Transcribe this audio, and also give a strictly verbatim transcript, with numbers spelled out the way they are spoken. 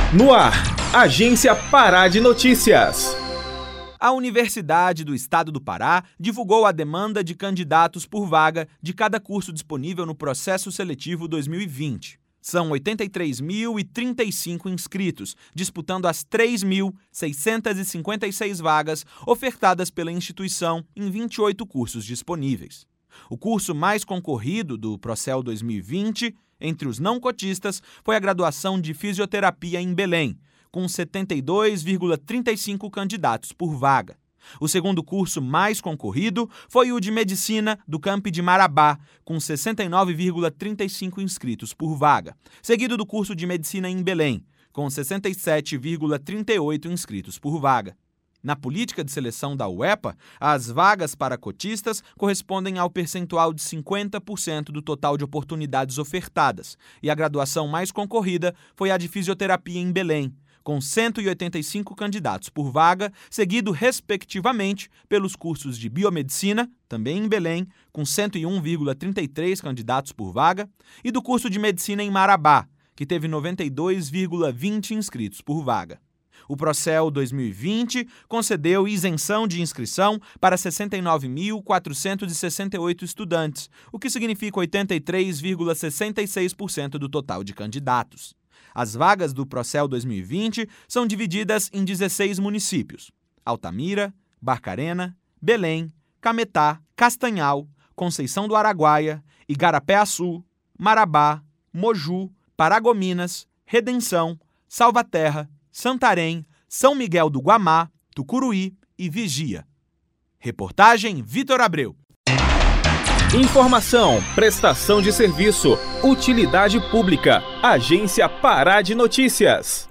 No ar, Agência Pará de Notícias. A Universidade do Estado do Pará divulgou a demanda de candidatos por vaga de cada curso disponível no processo seletivo dois mil e vinte. São oitenta e três mil e trinta e cinco inscritos, disputando as três mil seiscentas e cinquenta e seis vagas ofertadas pela instituição em vinte e oito cursos disponíveis. O curso mais concorrido do Procel dois mil e vinte, entre os não cotistas, foi a graduação de Fisioterapia em Belém, com setenta e dois vírgula trinta e cinco candidatos por vaga. O segundo curso mais concorrido foi o de Medicina do Campi de Marabá, com sessenta e nove vírgula trinta e cinco inscritos por vaga, seguido do curso de Medicina em Belém, com sessenta e sete vírgula trinta e oito inscritos por vaga. Na política de seleção da U E P A, as vagas para cotistas correspondem ao percentual de cinquenta por cento do total de oportunidades ofertadas, e a graduação mais concorrida foi a de Fisioterapia em Belém, com cento e oitenta e cinco candidatos por vaga, seguido, respectivamente, pelos cursos de Biomedicina, também em Belém, com cento e um vírgula trinta e três candidatos por vaga, e do curso de Medicina em Marabá, que teve noventa e dois vírgula vinte inscritos por vaga. O Procel dois mil e vinte concedeu isenção de inscrição para sessenta e nove mil quatrocentos e sessenta e oito estudantes, o que significa oitenta e três vírgula sessenta e seis por cento do total de candidatos. As vagas do Procel dois mil e vinte são divididas em dezesseis municípios: Altamira, Barcarena, Belém, Cametá, Castanhal, Conceição do Araguaia, Igarapé-Açu, Marabá, Moju, Paragominas, Redenção, Salvaterra, Santarém, São Miguel do Guamá, Tucuruí e Vigia. Reportagem Vitor Abreu. Informação, prestação de serviço, utilidade pública. Agência Pará de Notícias.